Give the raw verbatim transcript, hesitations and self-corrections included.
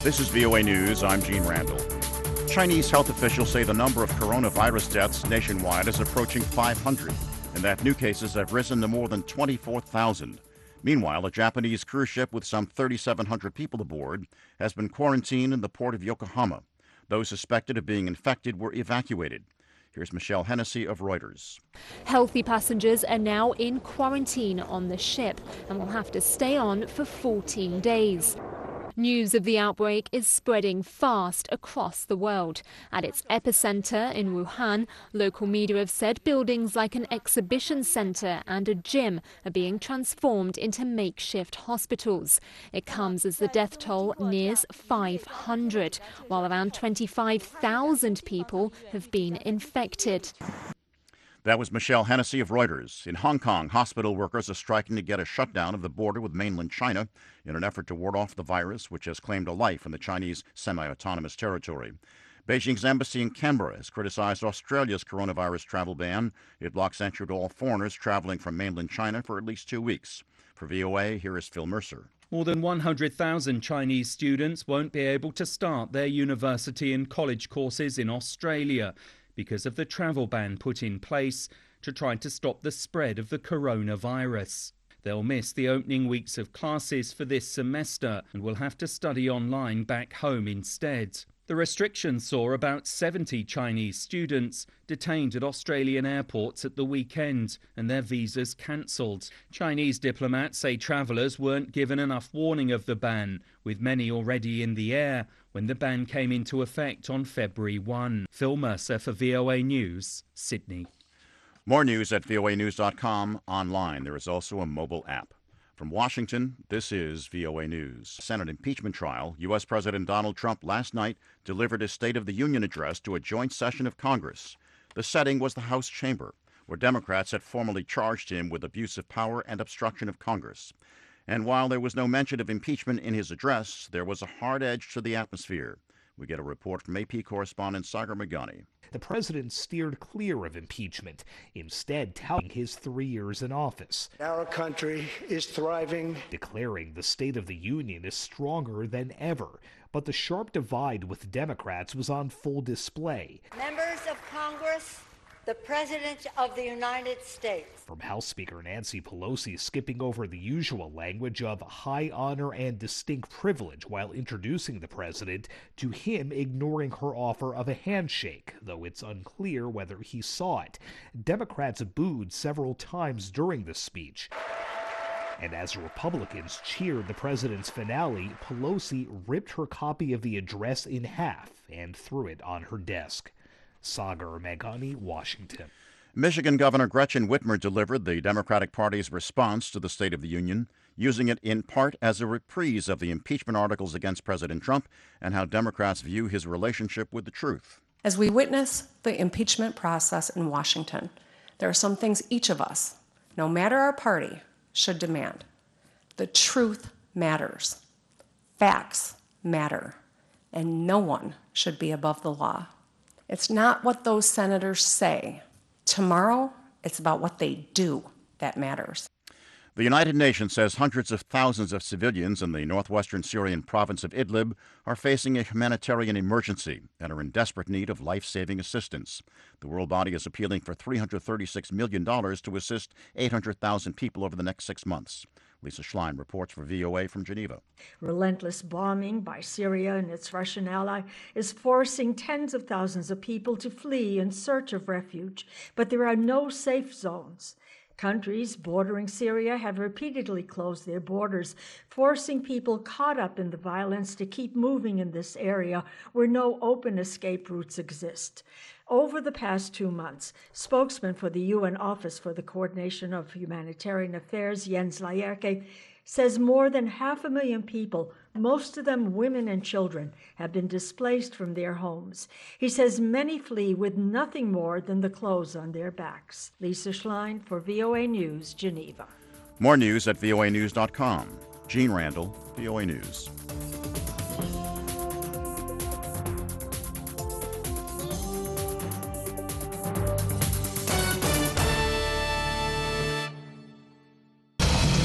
This is V O A News. I'm Gene Randall. Chinese health officials say the number of coronavirus deaths nationwide is approaching five hundred, and that new cases have risen to more than twenty-four thousand. Meanwhile, a Japanese cruise ship with some thirty-seven hundred people aboard has been quarantined in the port of Yokohama. Those suspected of being infected were evacuated. Here's Michelle Hennessy of Reuters. Healthy passengers are now in quarantine on the ship and will have to stay on for fourteen days. News of the outbreak is spreading fast across the world. At its epicenter in Wuhan, local media have said buildings like an exhibition center and a gym are being transformed into makeshift hospitals. It comes as the death toll nears five hundred, while around twenty-five thousand people have been infected. That was Michelle Hennessy of Reuters. In Hong Kong, hospital workers are striking to get a shutdown of the border with mainland China in an effort to ward off the virus, which has claimed a life in the Chinese semi-autonomous territory. Beijing's embassy in Canberra has criticized Australia's coronavirus travel ban. It blocks entry to all foreigners traveling from mainland China for at least two weeks. For V O A, here is Phil Mercer. More than one hundred thousand Chinese students won't be able to start their university and college courses in Australia because of the travel ban put in place to try to stop the spread of the coronavirus. They'll miss the opening weeks of classes for this semester and will have to study online back home instead. The restrictions saw about seventy Chinese students detained at Australian airports at the weekend and their visas cancelled. Chinese diplomats say travellers weren't given enough warning of the ban, with many already in the air when the ban came into effect on February first. Phil Mercer for V O A News, Sydney. More news at V O A news dot com online. There is also a mobile app. From Washington, this is V O A News. Senate impeachment trial. U S. President Donald Trump last night delivered his State of the Union address to a joint session of Congress. The setting was the House chamber, where Democrats had formally charged him with abuse of power and obstruction of Congress. And while there was no mention of impeachment in his address, there was a hard edge to the atmosphere. We get a report from A P correspondent Sagar Meghani. The president steered clear of impeachment, instead touting his three years in office. Our country is thriving, declaring the State of the Union is stronger than ever. But the sharp divide with Democrats was on full display. Members of Congress, the President of the United States. From House Speaker Nancy Pelosi skipping over the usual language of high honor and distinct privilege while introducing the president, to him ignoring her offer of a handshake, though it's unclear whether he saw it. Democrats booed several times during the speech. And as Republicans cheered the president's finale, Pelosi ripped her copy of the address in half and threw it on her desk. Sagar Meghani, Washington. Michigan Governor Gretchen Whitmer delivered the Democratic Party's response to the State of the Union, using it in part as a reprise of the impeachment articles against President Trump and how Democrats view his relationship with the truth. As we witness the impeachment process in Washington, there are some things each of us, no matter our party, should demand. The truth matters. Facts matter. And no one should be above the law. It's not what those senators say. Tomorrow, it's about what they do that matters. The United Nations says hundreds of thousands of civilians in the northwestern Syrian province of Idlib are facing a humanitarian emergency and are in desperate need of life-saving assistance. The world body is appealing for three hundred thirty-six million dollars to assist eight hundred thousand people over the next six months. Lisa Schlein reports for V O A from Geneva. Relentless bombing by Syria and its Russian ally is forcing tens of thousands of people to flee in search of refuge, but there are no safe zones. Countries bordering Syria have repeatedly closed their borders, forcing people caught up in the violence to keep moving in this area where no open escape routes exist. Over the past two months, spokesman for the U N Office for the Coordination of Humanitarian Affairs, Jens Laerke, says more than half a million people, most of them women and children, have been displaced from their homes. He says many flee with nothing more than the clothes on their backs. Lisa Schlein for V O A News, Geneva. More news at V O A news dot com. Gene Randall, V O A News.